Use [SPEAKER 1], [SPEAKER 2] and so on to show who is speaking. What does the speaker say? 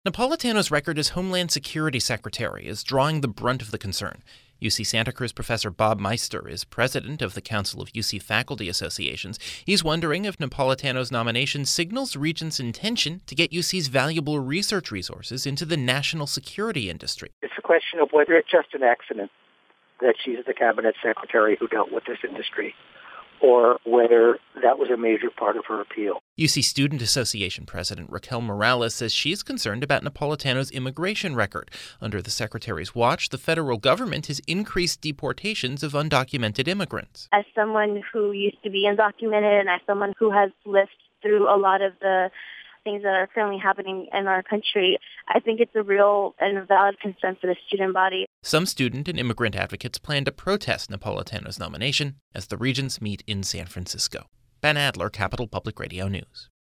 [SPEAKER 1] Napolitano's record as Homeland Security Secretary is drawing the brunt of the concern. UC Santa Cruz professor Bob Meister is president of the Council of UC Faculty Associations. He's wondering if Napolitano's nomination signals the Regent's intention to get UC's valuable research resources into the national security industry.
[SPEAKER 2] It's a question of whether it's just an accident that she's the cabinet secretary who dealt with this industry, or whether that was a major part of her appeal.
[SPEAKER 1] UC Student Association President Raquel Morales says she's concerned about Napolitano's immigration record. Under the secretary's watch, the federal government has increased deportations of undocumented immigrants.
[SPEAKER 3] As someone who used to be undocumented and as someone who has lived through a lot of the things that are currently happening in our country, I think it's a real and a valid concern for the student body.
[SPEAKER 1] Some student and immigrant advocates plan to protest Napolitano's nomination as the regents meet in San Francisco. Ben Adler, Capital Public Radio News.